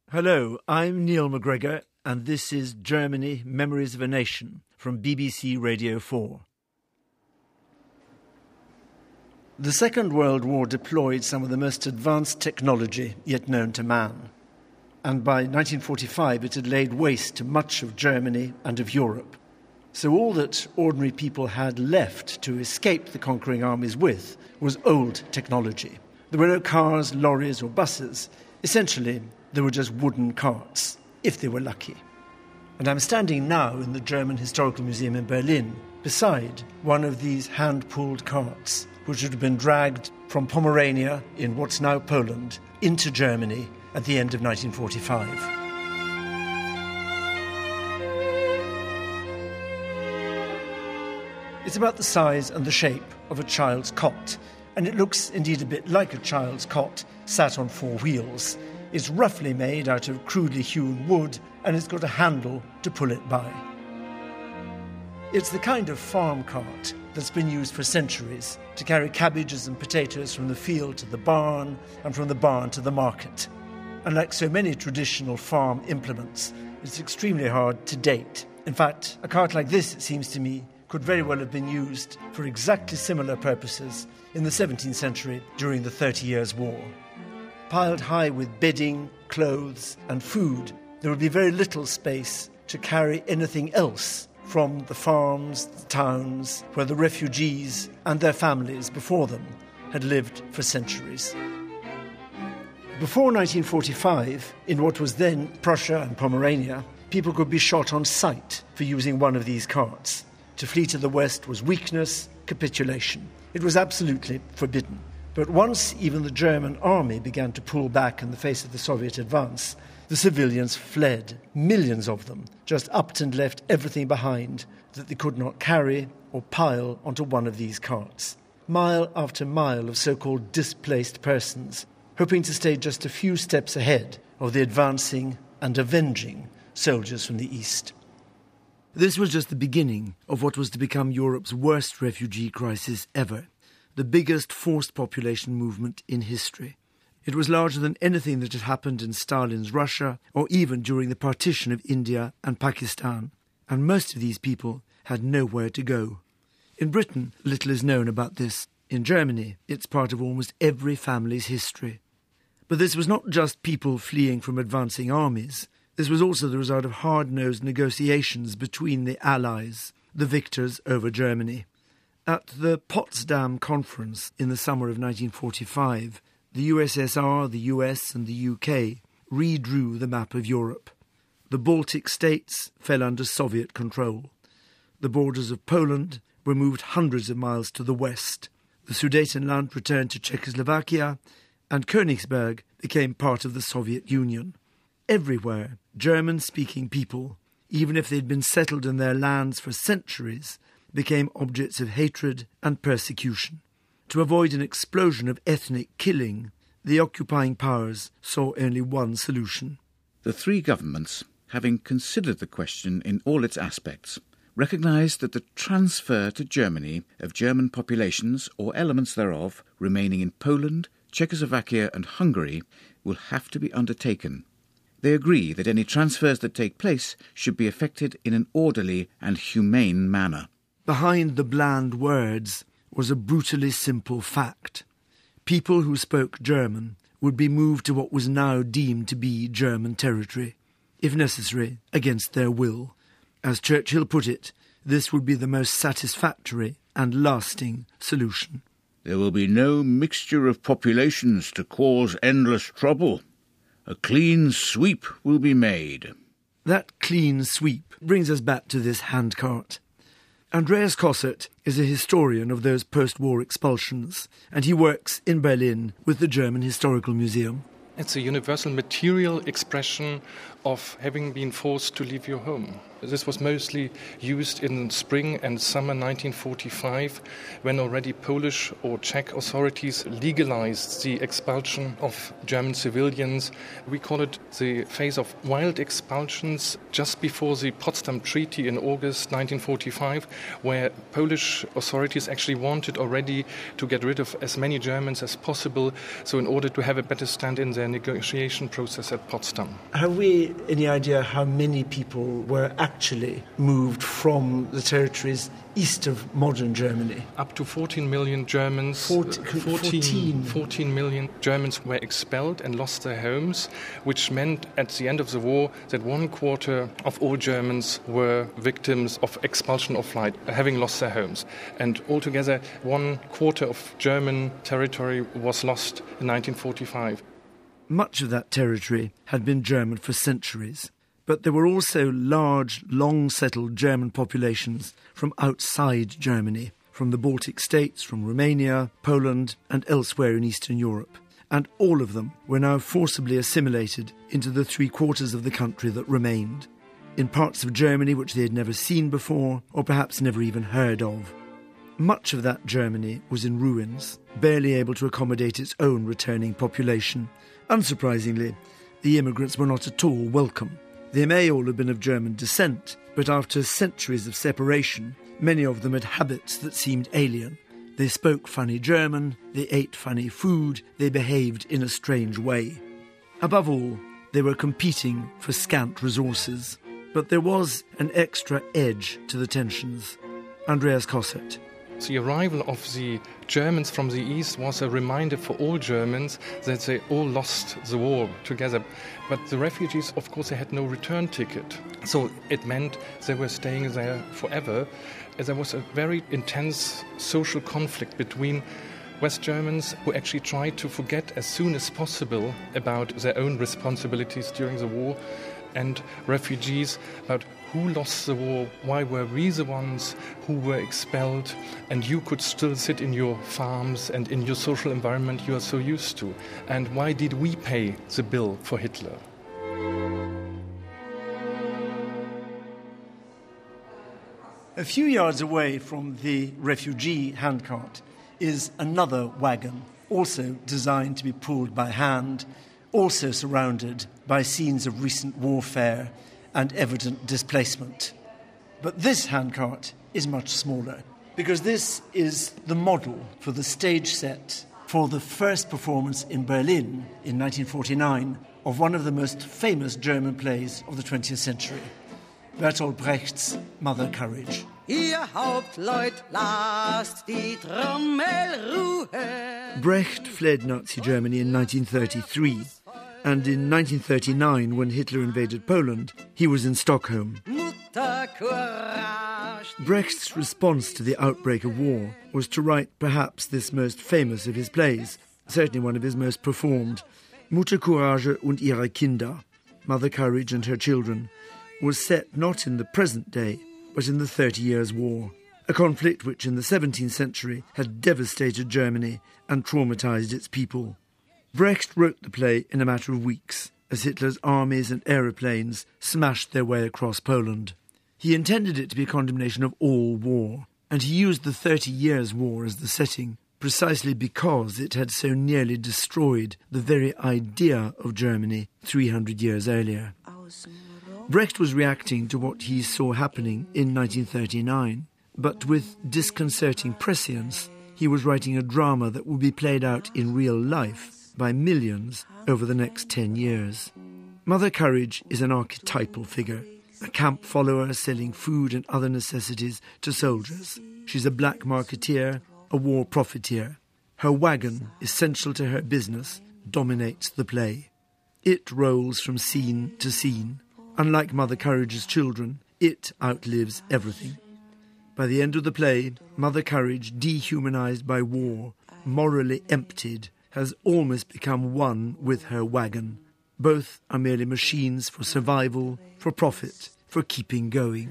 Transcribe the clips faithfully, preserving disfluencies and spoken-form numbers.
Hello, I'm Neil McGregor, and this is Germany, Memories of a Nation from B B C Radio four. The Second World War deployed some of the most advanced technology yet known to man. And by nineteen forty-five, it had laid waste to much of Germany and of Europe. So all that ordinary people had left to escape the conquering armies with was old technology. There were no cars, lorries or buses. Essentially, there were just wooden carts, if they were lucky. And I'm standing now in the German Historical Museum in Berlin beside one of these hand-pulled carts, which would have been dragged from Pomerania in what's now Poland into Germany at the end of nineteen forty-five. It's about the size and the shape of a child's cot, and it looks indeed a bit like a child's cot sat on four wheels. It's roughly made out of crudely hewn wood, and it's got a handle to pull it by. It's the kind of farm cart that's been used for centuries to carry cabbages and potatoes from the field to the barn and from the barn to the market. And like so many traditional farm implements, it's extremely hard to date. In fact, a cart like this, it seems to me, could very well have been used for exactly similar purposes in the seventeenth century during the Thirty Years' War. Piled high with bedding, clothes and food, there would be very little space to carry anything else from the farms, the towns, where the refugees and their families before them had lived for centuries. Before nineteen forty-five, in what was then Prussia and Pomerania, people could be shot on sight for using one of these carts. To flee to the west was weakness, capitulation. It was absolutely forbidden. But once even the German army began to pull back in the face of the Soviet advance, the civilians fled, millions of them, just upped and left everything behind that they could not carry or pile onto one of these carts. Mile after mile of so-called displaced persons, hoping to stay just a few steps ahead of the advancing and avenging soldiers from the east. This was just the beginning of what was to become Europe's worst refugee crisis ever. The biggest forced population movement in history. It was larger than anything that had happened in Stalin's Russia or even during the partition of India and Pakistan, and most of these people had nowhere to go. In Britain, little is known about this. In Germany, it's part of almost every family's history. But this was not just people fleeing from advancing armies. This was also the result of hard-nosed negotiations between the Allies, the victors over Germany. At the Potsdam Conference in the summer of nineteen forty-five, the U S S R, the U S and the U K redrew the map of Europe. The Baltic states fell under Soviet control. The borders of Poland were moved hundreds of miles to the west. The Sudetenland returned to Czechoslovakia, and Königsberg became part of the Soviet Union. Everywhere, German-speaking people, even if they'd been settled in their lands for centuries, became objects of hatred and persecution. To avoid an explosion of ethnic killing, the occupying powers saw only one solution. The three governments, having considered the question in all its aspects, recognised that the transfer to Germany of German populations or elements thereof remaining in Poland, Czechoslovakia and Hungary will have to be undertaken. They agree that any transfers that take place should be effected in an orderly and humane manner. Behind the bland words was a brutally simple fact. People who spoke German would be moved to what was now deemed to be German territory, if necessary, against their will. As Churchill put it, this would be the most satisfactory and lasting solution. There will be no mixture of populations to cause endless trouble. A clean sweep will be made. That clean sweep brings us back to this handcart. Andreas Kossert is a historian of those post-war expulsions, and he works in Berlin with the German Historical Museum. It's a universal material expression of having been forced to leave your home. This was mostly used in spring and summer nineteen forty-five, when already Polish or Czech authorities legalized the expulsion of German civilians. We call it the phase of wild expulsions just before the Potsdam Treaty in August nineteen forty-five, where Polish authorities actually wanted already to get rid of as many Germans as possible, so in order to have a better stand in their the negotiation process at Potsdam. Have we any idea how many people were actually moved from the territories east of modern Germany? Up to fourteen million Germans, fourteen, fourteen, fourteen million Germans were expelled and lost their homes, which meant at the end of the war that one quarter of all Germans were victims of expulsion or flight, having lost their homes. And altogether, one quarter of German territory was lost in nineteen forty-five. Much of that territory had been German for centuries, but there were also large, long-settled German populations from outside Germany, from the Baltic states, from Romania, Poland, and elsewhere in Eastern Europe. And all of them were now forcibly assimilated into the three quarters of the country that remained, in parts of Germany which they had never seen before, or perhaps never even heard of. Much of that Germany was in ruins, barely able to accommodate its own returning population. Unsurprisingly, the immigrants were not at all welcome. They may all have been of German descent, but after centuries of separation, many of them had habits that seemed alien. They spoke funny German, they ate funny food, they behaved in a strange way. Above all, they were competing for scant resources. But there was an extra edge to the tensions. Andreas Kossert. The arrival of the Germans from the east was a reminder for all Germans that they all lost the war together. But the refugees, of course, they had no return ticket. So it meant they were staying there forever. There was a very intense social conflict between West Germans who actually tried to forget as soon as possible about their own responsibilities during the war, and refugees about who lost the war, why were we the ones who were expelled, and you could still sit in your farms and in your social environment you are so used to, and why did we pay the bill for Hitler? A few yards away from the refugee handcart is another wagon, also designed to be pulled by hand, also surrounded by scenes of recent warfare and evident displacement. But this handcart is much smaller, because this is the model for the stage set for the first performance in Berlin in nineteen forty-nine of one of the most famous German plays of the twentieth century, Bertolt Brecht's Mother Courage. Ihr Hauptleut, lasst die Trommel ruhen. Brecht fled Nazi Germany in nineteen thirty-three, and in nineteen thirty-nine, when Hitler invaded Poland, he was in Stockholm. Mutter Courage. Brecht's response to the outbreak of war was to write perhaps this most famous of his plays, certainly one of his most performed, Mutter Courage und ihre Kinder, Mother Courage and Her Children, was set not in the present day, but in the Thirty Years' War, a conflict which in the seventeenth century had devastated Germany and traumatised its people. Brecht wrote the play in a matter of weeks, as Hitler's armies and aeroplanes smashed their way across Poland. He intended it to be a condemnation of all war, and he used the Thirty Years' War as the setting, precisely because it had so nearly destroyed the very idea of Germany three hundred years earlier. Brecht was reacting to what he saw happening in nineteen thirty-nine, but with disconcerting prescience, he was writing a drama that would be played out in real life by millions over the next ten years. Mother Courage is an archetypal figure, a camp follower selling food and other necessities to soldiers. She's a black marketeer, a war profiteer. Her wagon, essential to her business, dominates the play. It rolls from scene to scene. Unlike Mother Courage's children, it outlives everything. By the end of the play, Mother Courage, dehumanized by war, morally emptied, has almost become one with her wagon. Both are merely machines for survival, for profit, for keeping going.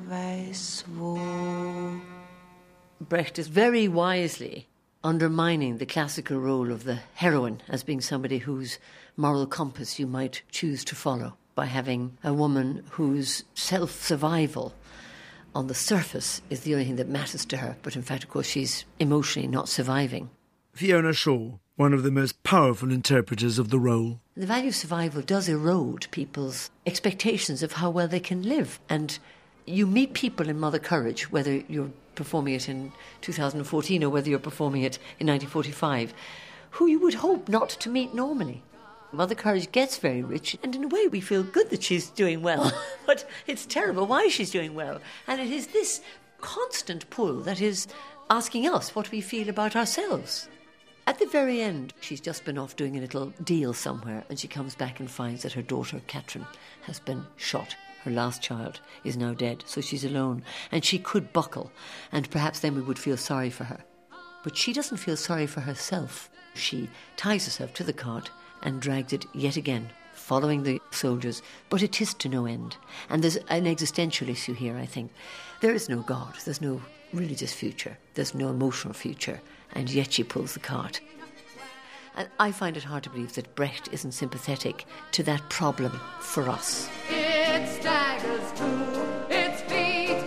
Brecht is very wisely undermining the classical role of the heroine as being somebody whose moral compass you might choose to follow, by having a woman whose self-survival on the surface is the only thing that matters to her, but in fact, of course, she's emotionally not surviving. Fiona Shaw, one of the most powerful interpreters of the role. The value of survival does erode people's expectations of how well they can live. And you meet people in Mother Courage, whether you're performing it in two thousand fourteen or whether you're performing it in nineteen forty-five, who you would hope not to meet normally. Mother Courage gets very rich, and in a way we feel good that she's doing well. But it's terrible why she's doing well. And it is this constant pull that is asking us what we feel about ourselves. At the very end, she's just been off doing a little deal somewhere, and she comes back and finds that her daughter, Catherine, has been shot. Her last child is now dead, so she's alone, and she could buckle, and perhaps then we would feel sorry for her. But she doesn't feel sorry for herself. She ties herself to the cart and drags it yet again, following the soldiers, but it is to no end. And there's an existential issue here, I think. There is no God, there's no religious future, there's no emotional future, and yet she pulls the cart. And I find it hard to believe that Brecht isn't sympathetic to that problem for us. It staggers to its feet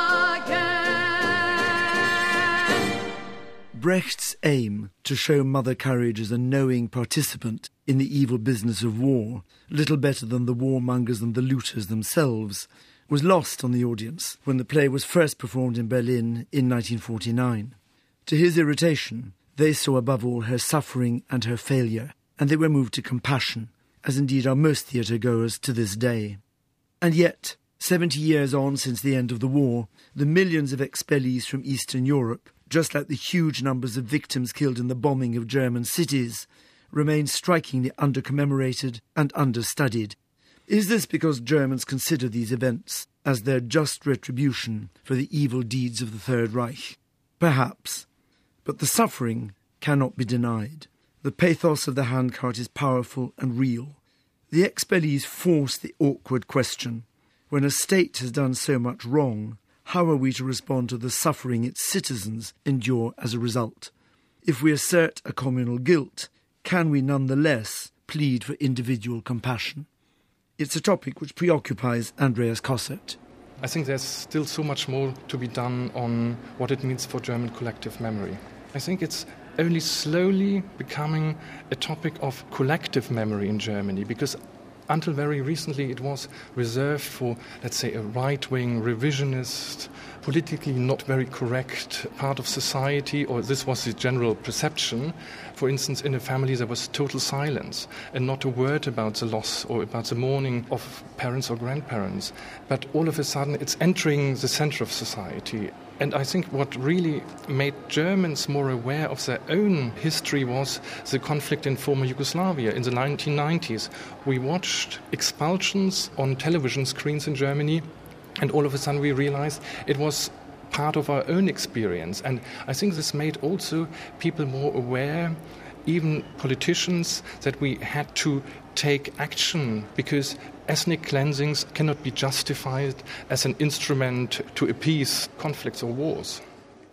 again. Brecht's aim to show Mother Courage as a knowing participant in the evil business of war, little better than the warmongers and the looters themselves, was lost on the audience when the play was first performed in Berlin in nineteen forty-nine. To his irritation, they saw above all her suffering and her failure, and they were moved to compassion, as indeed are most theatre-goers to this day. And yet, seventy years on since the end of the war, the millions of expellees from Eastern Europe, just like the huge numbers of victims killed in the bombing of German cities, remain strikingly under-commemorated and understudied. Is this because Germans consider these events as their just retribution for the evil deeds of the Third Reich? Perhaps. But the suffering cannot be denied. The pathos of the handcart is powerful and real. The expellees force the awkward question: when a state has done so much wrong, how are we to respond to the suffering its citizens endure as a result? If we assert a communal guilt, can we nonetheless plead for individual compassion? It's a topic which preoccupies Andreas Kossert. I think there's still so much more to be done on what it means for German collective memory. I think it's only slowly becoming a topic of collective memory in Germany, because until very recently it was reserved for, let's say, a right-wing, revisionist, politically not very correct part of society, or this was the general perception. For instance, in a family there was total silence and not a word about the loss or about the mourning of parents or grandparents. But all of a sudden it's entering the center of society. And I think what really made Germans more aware of their own history was the conflict in former Yugoslavia in the nineteen nineties. We watched expulsions on television screens in Germany, and all of a sudden we realized it was part of our own experience. And I think this made also people more aware, even politicians, that we had to take action, because ethnic cleansings cannot be justified as an instrument to appease conflicts or wars.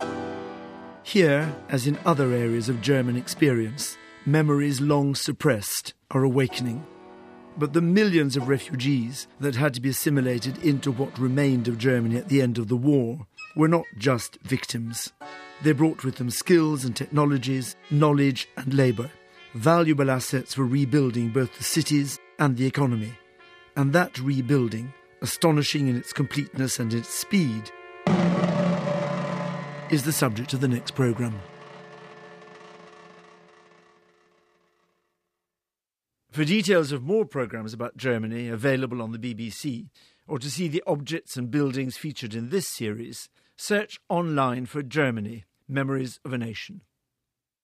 Here, as in other areas of German experience, memories long suppressed are awakening. But the millions of refugees that had to be assimilated into what remained of Germany at the end of the war were not just victims. They brought with them skills and technologies, knowledge and labour, valuable assets for rebuilding both the cities and the economy. And that rebuilding, astonishing in its completeness and its speed, is the subject of the next programme. For details of more programmes about Germany available on the B B C, or to see the objects and buildings featured in this series, search online for Germany, Memories of a Nation.